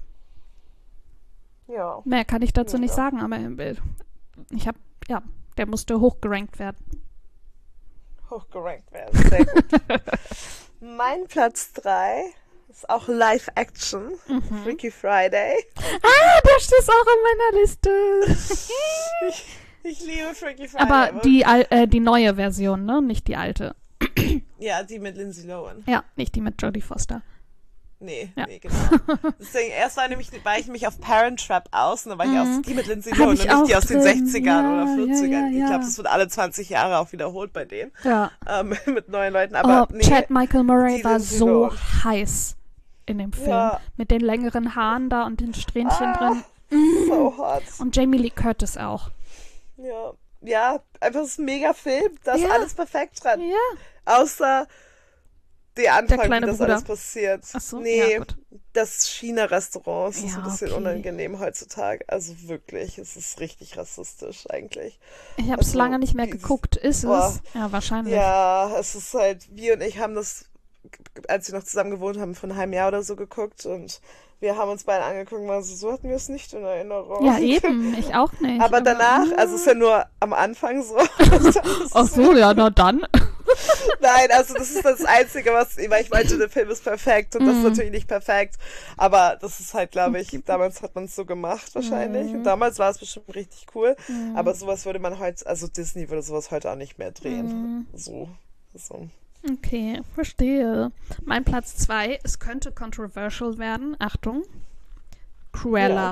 Ja. mehr kann ich dazu Ja. nicht sagen, aber äh, ich habe, ja, der musste hochgerankt werden. Hochgerankt werden. Sehr gut. Mein Platz drei ist auch Live-Action. Mhm. Freaky Friday. Ah, der steht auch in meiner Liste. Ich, ich liebe Freaky Friday. Aber die, al- äh, die neue Version, ne? Nicht die alte. Ja, die mit Lindsay Lohan. Ja, nicht die mit Jodie Foster. Nee, Ja. nee, genau. Deswegen, erst war, nämlich, war ich nämlich auf Parent Trap aus und dann war ich Mhm. aus die mit Lindsay Hab Lohan ich und nicht die auch aus den drin. sechzigern Ja, oder vierzigern. ja, ja, Ich ja. glaube, das wird alle zwanzig Jahre auch wiederholt bei denen. Ja. Ähm, mit neuen Leuten. Aber oh, nee, Chad Michael Murray die war Lindsay so Lohan. heiß in dem Film. Ja. Mit den längeren Haaren da und den Strähnchen Ah, drin. so hot. Und Jamie Lee Curtis auch. Ja, ja, einfach so ein mega Film. Da ist Ja. alles perfekt dran. Ja. Außer der Anfang, kleine wie das Bruder. alles passiert. Ach so, nee, ja, gut. das China-Restaurant ist Ja, ein bisschen okay. unangenehm heutzutage. Also wirklich, es ist richtig rassistisch eigentlich. Ich habe es Also, lange nicht mehr dieses- geguckt. Ist Boah. es? Ja, wahrscheinlich. Ja, es ist halt, wir und ich haben das, als wir noch zusammen gewohnt haben, vor einem halben Jahr oder so geguckt und wir haben uns beide angeguckt und waren so, so hatten wir es nicht in Erinnerung. Ja, eben. Ich auch nicht. Aber danach, also es ist ja nur am Anfang so. Das Ach ist- so, ja, na dann. Nein, also das ist das Einzige, was, weil ich meinte, der Film ist perfekt und das ist Mhm. natürlich nicht perfekt, aber das ist halt, glaube ich, damals hat man es so gemacht wahrscheinlich Mhm. und damals war es bestimmt richtig cool, Mhm. aber sowas würde man heute, also Disney würde sowas heute auch nicht mehr drehen. Mhm. So, so. Okay, verstehe. Mein Platz zwei, es könnte controversial werden. Achtung. Cruella.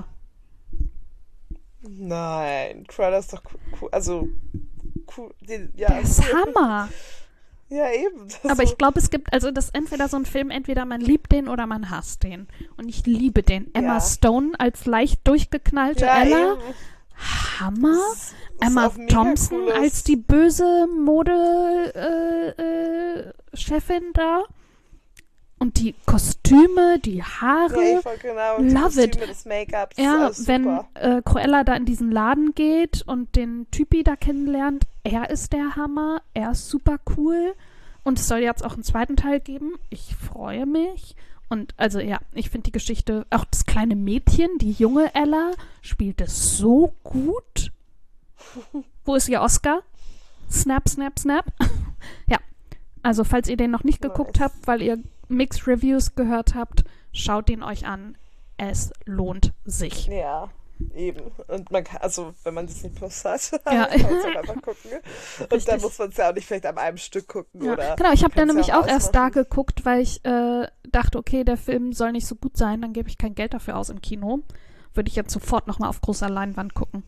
Nein, Cruella ist doch cool, also cool, die, ja, Der ist cool. Hammer. Ja, eben. Das Aber so- ich glaube, es gibt, also das ist entweder so ein Film, entweder man liebt den oder man hasst den. Und ich liebe den. Emma Ja. Stone als leicht durchgeknallte ja, Ella. eben. Hammer. Das ist- ist Emma auch mega Thompson cool, das- als die böse Mode-Chefin äh, äh, Chefin da. Und die Kostüme, die Haare. Ja, ich wollte genau, die Love it. Kostüme, das Make-up, das ist Ja, alles wenn super. äh, Cruella da in diesen Laden geht und den Typi da kennenlernt, er ist der Hammer, er ist super cool und es soll jetzt auch einen zweiten Teil geben. Ich freue mich. Und also ja, ich finde die Geschichte, auch das kleine Mädchen, die junge Ella, spielt es so gut. Wo ist ihr Oscar? Snap, snap, snap. Ja, also falls ihr den noch nicht geguckt Nice. habt, weil ihr Mixed Reviews gehört habt, schaut ihn euch an. Es lohnt sich. Ja, eben. Und man kann, also wenn man Disney Plus hat, Ja. kann man es auch einfach gucken. Und Richtig. dann muss man es ja auch nicht vielleicht an einem Stück gucken, Ja. oder? Genau, ich habe da kann's ja nämlich auch auch erst da ausmachen. geguckt, weil ich äh, dachte, okay, der Film soll nicht so gut sein, dann gebe ich kein Geld dafür aus im Kino. Würde ich jetzt sofort nochmal auf großer Leinwand gucken.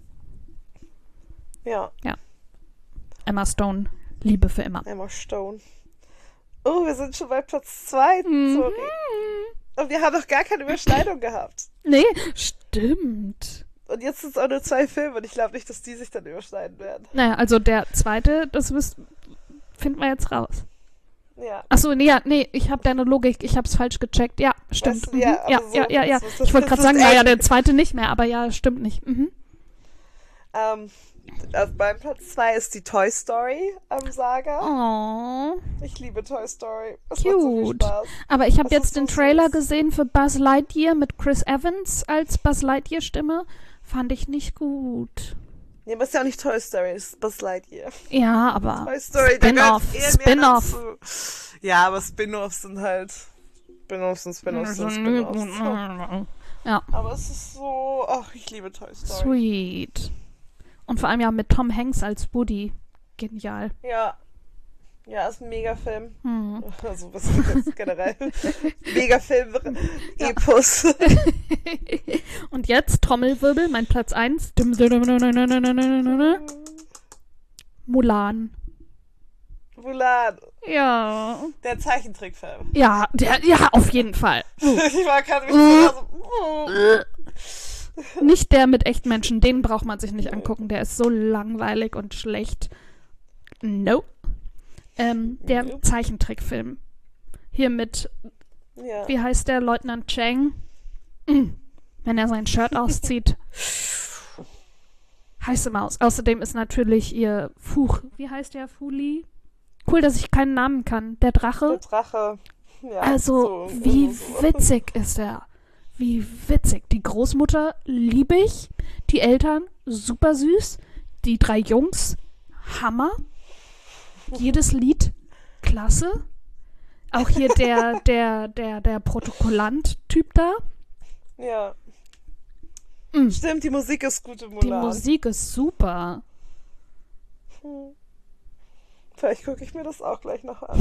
Ja, Emma Stone, Liebe für immer. Emma Stone. Oh, wir sind schon bei Platz zwei. Mhm. Sorry. Und wir haben noch gar keine Überschneidung gehabt. Nee, stimmt. Und jetzt sind es auch nur zwei Filme und ich glaube nicht, dass die sich dann überschneiden werden. Naja, also der zweite, das wisst, finden wir jetzt raus. Ja. Achso, nee, ja, nee, ich habe deine Logik, ich habe es falsch gecheckt. Ja, stimmt. Weißt du, ja, mhm. ja, aber so, ja, ja, ja. das- das- Ich wollte das gerade ist sagen, echt- naja, der zweite nicht mehr, aber ja, stimmt nicht. Mhm. Ähm, auf meinem Platz zwei ist die Toy Story am Saga. Oh. Ich liebe Toy Story. Es macht so viel Cute. Spaß. Aber ich habe Das jetzt ist den so Trailer süß. gesehen für Buzz Lightyear mit Chris Evans als Buzz Lightyear Stimme. Fand ich nicht gut. Nee, aber es ist ja auch nicht Toy Story, es ist Buzz Lightyear. Ja, aber Toy Story, da gehört Spin-off, eher mehr Spin-off. dazu. Ja, aber Spin-offs sind halt Spin-offs und Spin-offs sind Spin-offs. Ja, Aber es ist so, ach, ich liebe Toy Story. sweet. Und vor allem ja mit Tom Hanks als Woody. Genial. Ja. Ja, ist ein Megafilm. Hm. Also, was ist jetzt generell? Megafilm, Epos. Und jetzt Trommelwirbel, mein Platz eins. Mulan. Mulan, Ja. der Zeichentrickfilm. Ja, der, ja, auf jeden Fall. Ich war gerade mich so, oh. Nicht der mit Echtmenschen, den braucht man sich nicht angucken. Der ist so langweilig und schlecht. No. Ähm, der Nope. Zeichentrickfilm. Hier mit, Ja. wie heißt der, Leutnant Chang? Mm. Wenn er sein Shirt auszieht. Heiße Maus. Außerdem ist natürlich ihr Fuch. Wie heißt der? Fuli? Cool, dass ich keinen Namen kann. Der Der Drache. Drache. Ja, Also, so, wie so. witzig ist er? Wie witzig. Die Großmutter liebe ich. Die Eltern super süß. Die drei Jungs Hammer. Jedes Lied klasse. Auch hier der der der der Protokollant-Typ da. Ja. Mm. Stimmt, die Musik ist gut im Die Mulan. Musik ist super. Hm. Vielleicht gucke ich mir das auch gleich noch an.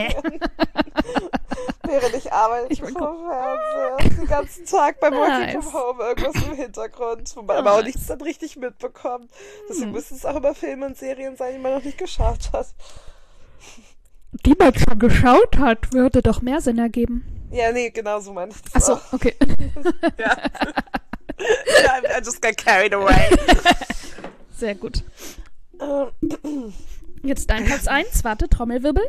Während ich arbeite Ich vor will dem Fernseher. Den ganzen Tag beim Working Nice. from Home irgendwas im Hintergrund, wo man aber auch Nice. nichts dann richtig mitbekommt. Deswegen Hm. müssen es auch immer Filme und Serien sein, die man noch nicht geschaut hat. Die man schon geschaut hat, würde doch mehr Sinn ergeben. Ja, nee, genau so meine ich das Achso, auch. okay. Ja. Ja, I just got carried away. Sehr gut. Ähm, Jetzt dein Platz eins. Warte, Trommelwirbel.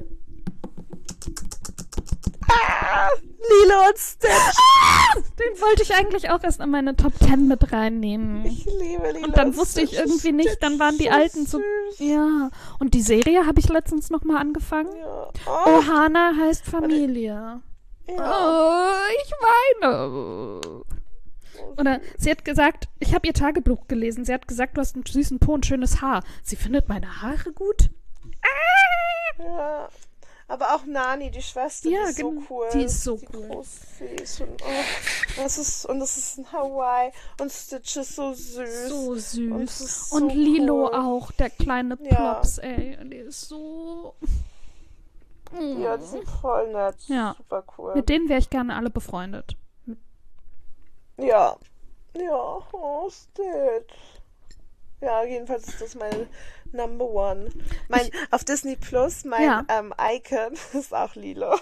ah, Lilo und Stitch. Den wollte ich eigentlich auch erst in meine Top zehn mit reinnehmen. Ich liebe Lilo Und dann und wusste ich Stitch. irgendwie nicht, dann waren die so alten so. süß. Ja. Und die Serie habe ich letztens nochmal angefangen. Ja. Oh, Oh, Hannah heißt Familie. ja. Oh, ich weine. Oder sie hat gesagt, ich habe ihr Tagebuch gelesen. Sie hat gesagt, du hast einen süßen Po und schönes Haar. Sie findet meine Haare gut. Ja. Aber auch Nani, die Schwester, Ja, die ist genau. so cool. Die ist so die cool. Groß, süß und, oh, das ist, und das ist in Hawaii und Stitch ist so süß. So Und, es süß. ist Und so Lilo cool. auch, der kleine Ja. Plops, ey. Der ist so. Ja, die sind voll nett. Ja. Super cool. Mit denen wäre ich gerne alle befreundet. Ja. Ja, oh, Stitch. Ja, jedenfalls ist das meine Number One. Mein, auf Disney Plus, mein Ja. ähm, Icon ist auch Lilo.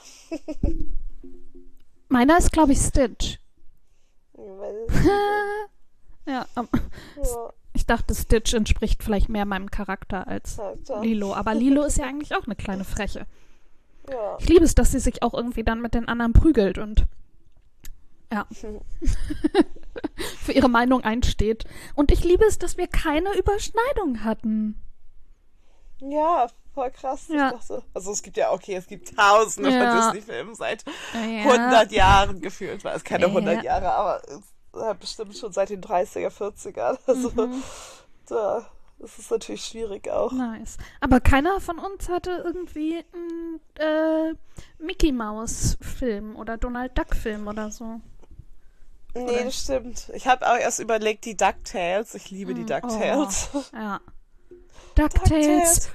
Meiner ist, glaube ich, Stitch. Weil, Ja, ähm, ja, ich dachte, Stitch entspricht vielleicht mehr meinem Charakter als Alter. Lilo. Aber Lilo ist ja eigentlich auch eine kleine Freche. Ja. Ich liebe es, dass sie sich auch irgendwie dann mit den anderen prügelt und ja, für ihre Meinung einsteht. Und ich liebe es, dass wir keine Überschneidung hatten. Ja, voll krass. Ich Ja. dachte, also es gibt ja, okay, es gibt tausende Ja. von Disney-Filmen seit Ja. hundert Jahren gefühlt. War es keine Ja. hundert Jahre, aber es, äh, bestimmt schon seit den dreißiger, vierzigern. Also Mhm. da ist es natürlich schwierig auch. Nice. Aber keiner von uns hatte irgendwie einen äh, Mickey Mouse Film oder Donald Duck Film oder so. Nee, Oder? das stimmt. Ich habe auch erst überlegt, die DuckTales. Ich liebe die Mm, DuckTales. Oh, ja. DuckTales.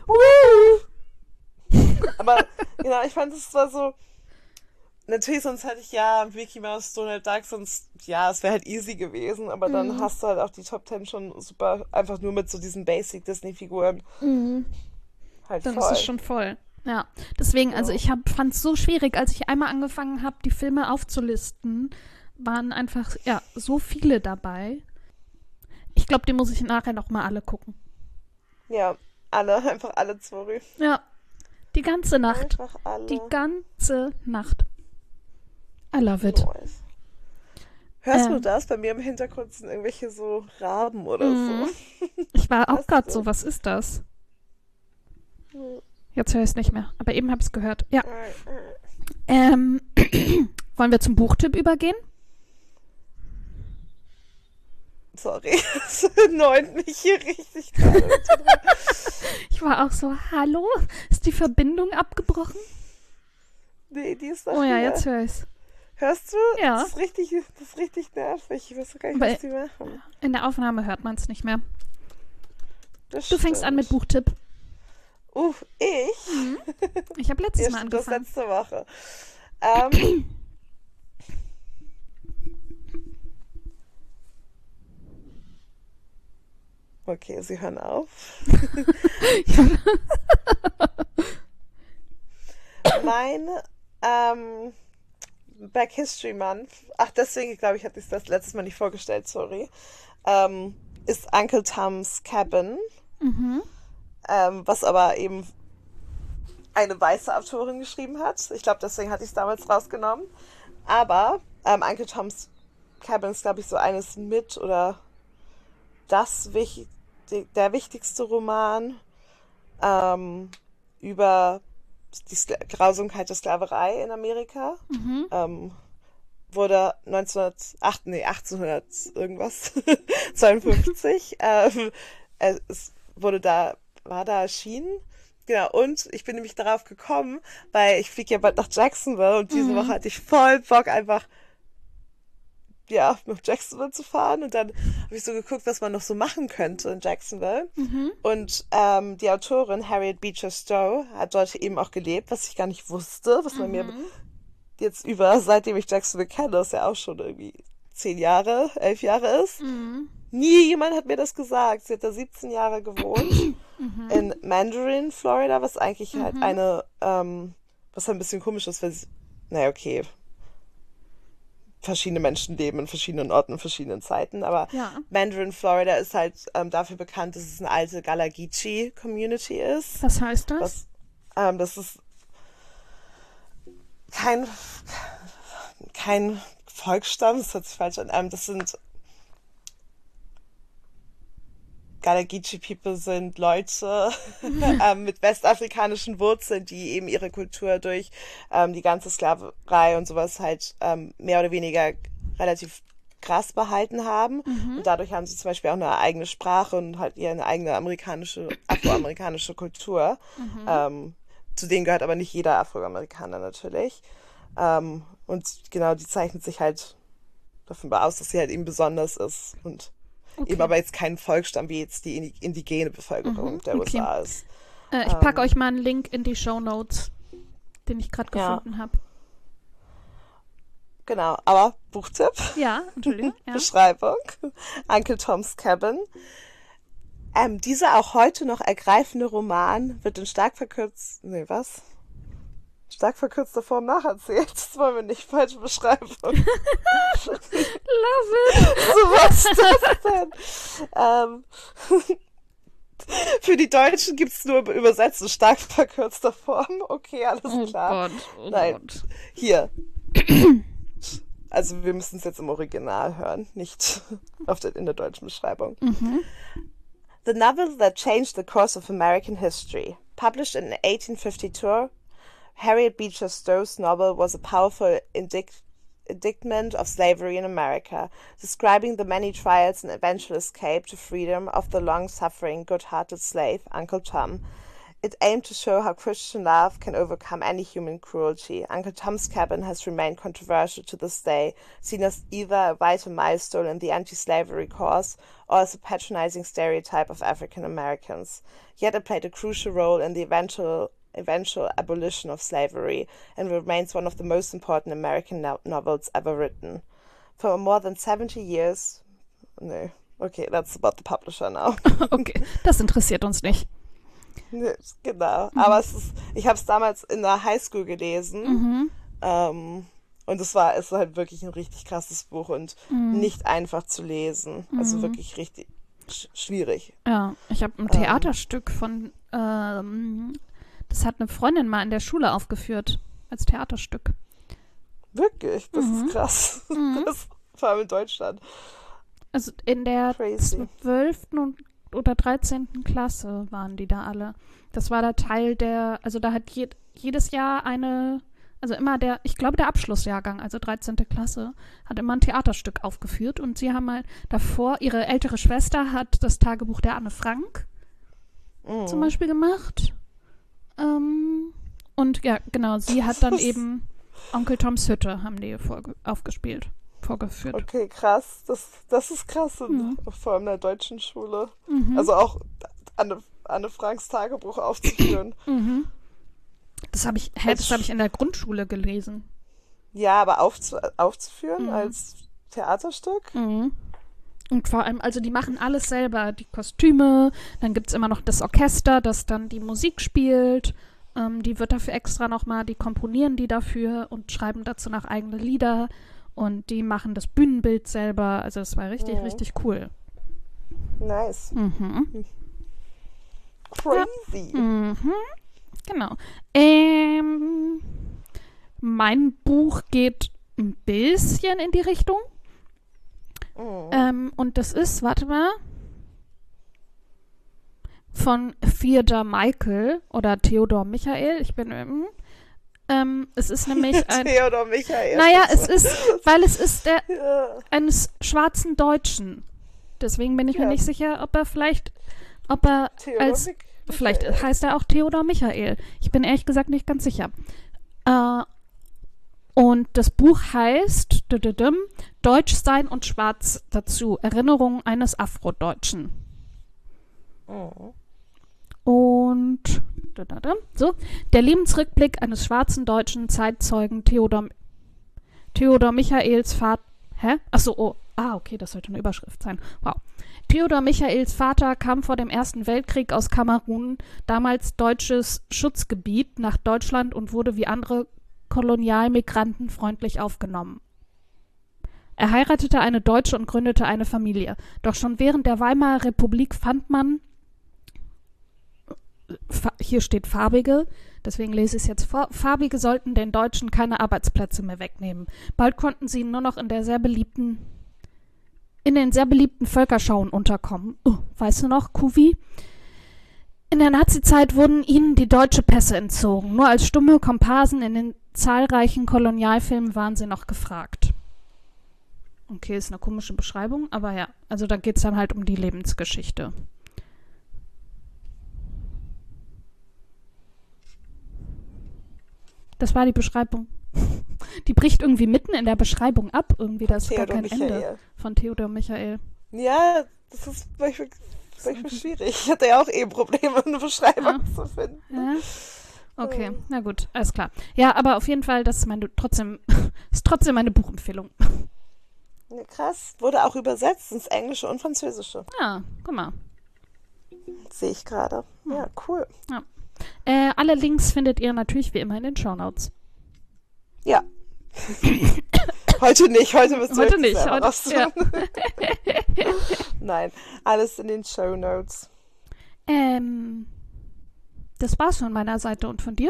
Aber genau, ich fand es zwar so. Natürlich, sonst hätte ich ja Mickey Mouse, Donald Duck, sonst, ja, es wäre halt easy gewesen, aber dann Mhm. hast du halt auch die Top Ten schon super, einfach nur mit so diesen Basic-Disney-Figuren Mhm. halt Dann voll. ist es schon voll. Ja, deswegen, also Ja. ich fand es so schwierig, als ich einmal angefangen habe, die Filme aufzulisten, waren einfach, ja, so viele dabei. Ich glaube, die muss ich nachher noch mal alle gucken. Ja, alle, einfach alle zwei. Ja, die ganze Nacht. Einfach alle. Die ganze Nacht. I love it. Nice. Hörst Ähm. du das? Bei mir im Hintergrund sind irgendwelche so Raben oder Mhm. so. Ich war auch Was gerade denn? so, was ist das? Hm. Jetzt höre ich es nicht mehr, aber eben habe ich es gehört. Ja. Äh, äh. Ähm, wollen wir zum Buchtipp übergehen? Sorry, es neunt mich hier richtig gerade. Ich war auch so, hallo? Ist die Verbindung abgebrochen? Nee, die ist doch Oh ja, hier. jetzt höre ich's. Hörst du? Ja. Das ist richtig, das ist richtig nervig. Ich weiß gar nicht, Aber- was die machen. In der Aufnahme hört man es nicht mehr. Das Du fängst an mit stimmt. Buchtipp. Uff, ich? Ich habe letztes Ja, Mal stimmt, das angefangen. letzte Woche. Ähm, okay, sie hören auf. Mein ähm, Black History Month, ach deswegen glaube ich, hatte ich es das letztes Mal nicht vorgestellt, sorry, ähm, ist Uncle Tom's Cabin, Mhm. ähm, was aber eben eine weiße Autorin geschrieben hat. Ich glaube, deswegen hatte ich es damals rausgenommen. Aber ähm, Uncle Tom's Cabin ist, glaube ich, so eines mit oder das wich der wichtigste Roman ähm, über die Skla Grausamkeit der Sklaverei in Amerika. Mhm. Ähm, wurde neunzehnhundertacht, nee, achtzehnhundert irgendwas, zweiundfünfzig, ähm, es wurde da, war da erschienen. Genau, und ich bin nämlich darauf gekommen, weil ich fliege ja bald nach Jacksonville und diese Mhm. Woche hatte ich voll Bock, einfach ja, nach Jacksonville zu fahren. Und dann habe ich so geguckt, was man noch so machen könnte in Jacksonville. Mhm. Und ähm, die Autorin Harriet Beecher Stowe hat dort eben auch gelebt, was ich gar nicht wusste, was man mir Mhm. jetzt über, seitdem ich Jacksonville kenne, das ja auch schon irgendwie zehn Jahre, elf Jahre ist. Mhm. Nie jemand hat mir das gesagt. Sie hat da siebzehn Jahre gewohnt Mhm. in Mandarin, Florida, was eigentlich halt Mhm. eine, ähm, was halt ein bisschen komisch ist, weil sie, naja, okay. verschiedene Menschen leben in verschiedenen Orten, in verschiedenen Zeiten. Aber Ja. Mandarin, Florida ist halt ähm, dafür bekannt, dass es eine alte Gullah Geechee-Community ist. Was heißt das? Was, ähm, das ist kein, kein Volksstamm, das hört sich falsch an. Ähm, das sind Gullah Geechee People sind Leute ähm, mit westafrikanischen Wurzeln, die eben ihre Kultur durch ähm, die ganze Sklaverei und sowas halt ähm, mehr oder weniger relativ krass behalten haben. Mhm. Und dadurch haben sie zum Beispiel auch eine eigene Sprache und halt ihre eigene amerikanische, afroamerikanische Kultur. Mhm. Ähm, zu denen gehört aber nicht jeder Afroamerikaner natürlich. Ähm, und genau, die zeichnet sich halt davon aus, dass sie halt eben besonders ist und Okay. eben aber jetzt kein Volksstamm, wie jetzt die indi- indigene Bevölkerung Mhm, der okay. U S A ist. Äh, ich packe ähm, euch mal einen Link in die Shownotes, den ich gerade Ja. gefunden habe. Genau, aber Buchtipp, Ja, Entschuldigung. Ja. Beschreibung, Uncle Tom's Cabin. Ähm, dieser auch heute noch ergreifende Roman wird in stark verkürzt, nee, was? Stark verkürzter Form nacherzählt. Das wollen wir nicht, falsche Beschreibung. Love it. So, was ist das denn? Ähm, für die Deutschen gibt es nur übersetzt in stark verkürzter Form. Okay, alles Oh klar. Gott, oh Nein. Gott. Hier. Also wir müssen es jetzt im Original hören, nicht auf der, in der deutschen Beschreibung. Mhm. The novel that changed the course of American history. Published in eighteen fifty-two, Harriet Beecher Stowe's novel was a powerful indict- indictment of slavery in America, describing the many trials and eventual escape to freedom of the long-suffering, good-hearted slave, Uncle Tom. It aimed to show how Christian love can overcome any human cruelty. Uncle Tom's Cabin has remained controversial to this day, seen as either a vital milestone in the anti-slavery cause or as a patronizing stereotype of African Americans. Yet it played a crucial role in the eventual eventual abolition of slavery and remains one of the most important American no- novels ever written. For more than seventy years... No, okay, that's about the publisher now. Okay, das interessiert uns nicht. Genau, aber es ist, ich habe es damals in der Highschool gelesen Mhm. ähm, und es war, es ist halt wirklich ein richtig krasses Buch und Mhm. nicht einfach zu lesen, also Mhm. wirklich richtig sch- schwierig. Ja, ich habe ein Ähm. Theaterstück von, ähm, das hat eine Freundin mal in der Schule aufgeführt, als Theaterstück. Wirklich, das Mhm. ist krass. Mhm. Das, vor allem in Deutschland. Also in der Crazy. zwölften und oder dreizehnten Klasse waren die da alle. Das war der Teil der, also da hat je, jedes Jahr eine, also immer der, ich glaube der Abschlussjahrgang, also dreizehnte Klasse, hat immer ein Theaterstück aufgeführt und sie haben mal davor, ihre ältere Schwester hat das Tagebuch der Anne Frank Mhm. zum Beispiel gemacht. Ähm, und ja, genau, sie hat dann eben Onkel Toms Hütte, haben die vorge- aufgespielt, vorgeführt. Okay, krass. Das, das ist krass, in, Mhm. vor allem in der deutschen Schule. Mhm. Also auch Anne, Anne Franks Tagebuch aufzuführen. Mhm. Das habe ich, hä, Als das habe ich in der Grundschule gelesen. Ja, aber aufzu, aufzuführen Mhm. als Theaterstück? Mhm. Und vor allem, also die machen alles selber, die Kostüme, dann gibt es immer noch das Orchester, das dann die Musik spielt. Ähm, die wird dafür extra nochmal, die komponieren die dafür und schreiben dazu noch eigene Lieder. Und die machen das Bühnenbild selber. Also es war richtig, Mhm. richtig cool. Nice. Mhm. Crazy. Mhm. Genau. Ähm, mein Buch geht ein bisschen in die Richtung. Mhm. Ähm, und das ist, warte mal, von Theodor Michael oder Theodor Michael. Ich bin, ähm, ähm, es ist nämlich ein, Theodor Michael. naja, es ist, weil es ist der Ja. eines schwarzen Deutschen. Deswegen bin ich mir Ja. nicht sicher, ob er vielleicht, ob er Theodor als, Mich- vielleicht Michael. heißt er auch Theodor Michael. Ich bin ehrlich gesagt nicht ganz sicher. Äh, und das Buch heißt düdüdüm, Deutsch sein und schwarz dazu. Erinnerungen eines Afrodeutschen. Mhm. Und düdüdüm, so, der Lebensrückblick eines schwarzen deutschen Zeitzeugen Theodor, Theodor Michaels Vater. Hä? Achso, oh. Ah, okay, das sollte eine Überschrift sein. Wow. Theodor Michaels Vater kam vor dem Ersten Weltkrieg aus Kamerun, damals deutsches Schutzgebiet, nach Deutschland und wurde wie andere Kolonialmigranten freundlich aufgenommen. Er heiratete eine Deutsche und gründete eine Familie. Doch schon während der Weimarer Republik fand man, hier steht Farbige, deswegen lese ich es jetzt vor, Farbige sollten den Deutschen keine Arbeitsplätze mehr wegnehmen. Bald konnten sie nur noch in der sehr beliebten, in den sehr beliebten Völkerschauen unterkommen. Oh, weißt du noch, Kuvi? In der Nazizeit wurden ihnen die deutsche Pässe entzogen. Nur als stumme Komparsen in den zahlreichen Kolonialfilmen waren sie noch gefragt. Okay, ist eine komische Beschreibung, aber ja, also da geht es dann halt um die Lebensgeschichte. Das war die Beschreibung. Die bricht irgendwie mitten in der Beschreibung ab. Irgendwie, da ist gar kein Michael. Ende von Theodor Michael. Ja, das ist manchmal, manchmal schwierig. Ich hatte ja auch eh Probleme, eine Beschreibung ja. zu finden. Ja. Okay, oh. Na gut, alles klar. Ja, aber auf jeden Fall, das ist meine, trotzdem, ist trotzdem meine Buchempfehlung. Ja, krass. Wurde auch übersetzt ins Englische und Französische. Ja, guck mal. Sehe ich gerade. Ja, cool. Ja. Äh, alle Links findet ihr natürlich wie immer in den Shownotes. Ja. Heute nicht, heute müssen wir Heute nicht, heute, ja. Nein, alles in den Shownotes. Ähm, das war's von meiner Seite und von dir?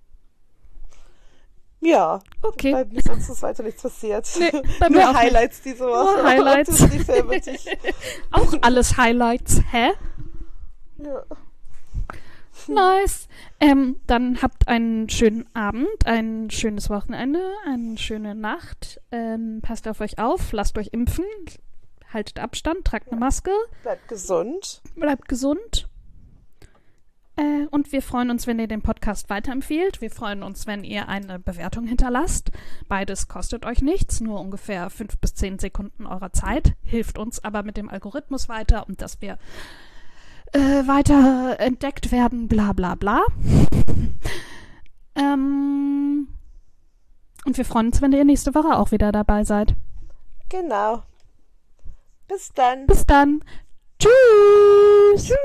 Ja. Okay. Bei mir sonst ist weiter nichts passiert. Nee, bei mir Nur auch Highlights nicht. diese Woche. Nur Highlights. Die Filme, die ich... Auch alles Highlights, hä? Ja. Nice. Ähm, dann habt einen schönen Abend, ein schönes Wochenende, eine schöne Nacht. Ähm, passt auf euch auf, lasst euch impfen, haltet Abstand, tragt eine Maske. Bleibt gesund. Bleibt gesund. Äh, und wir freuen uns, wenn ihr den Podcast weiterempfehlt. Wir freuen uns, wenn ihr eine Bewertung hinterlasst. Beides kostet euch nichts, nur ungefähr fünf bis zehn Sekunden eurer Zeit. Hilft uns aber mit dem Algorithmus weiter und dass wir Äh, weiter entdeckt werden, bla bla bla. ähm, und wir freuen uns, wenn ihr nächste Woche auch wieder dabei seid. Genau. Bis dann. Bis dann. Tschüss. Tschüss.